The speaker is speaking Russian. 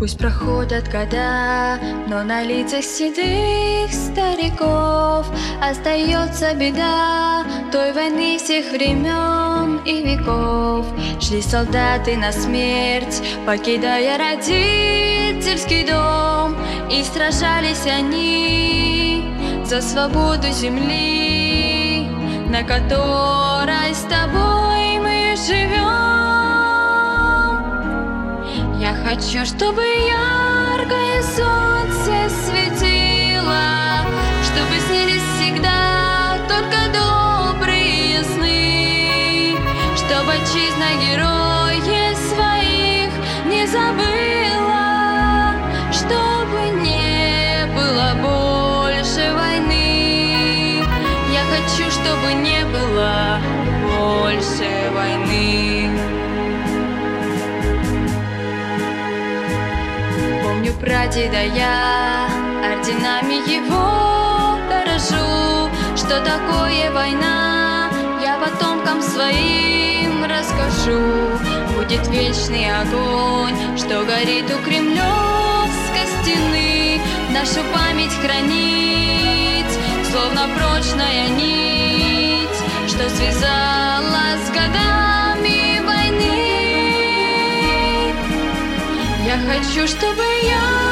Пусть проходят года, но на лицах седых стариков остается беда той войны всех времен и веков. Шли солдаты на смерть, покидая родительский дом, и сражались они за свободу земли, на которой с тобой мы живем. Я хочу, чтобы яркое солнце светило, чтобы снились всегда только добрые сны, чтобы отчизна героев своих не забыла, чтобы не было больше войны. Я хочу, чтобы не было больше войны. Помню прадеда я, орденами его дорожу. Что такое война, я потомкам своим расскажу. Будет вечный огонь, что горит у Кремлевской стены, нашу память хранить, словно прочная нить, что связала с годами войны. Я хочу, чтобы я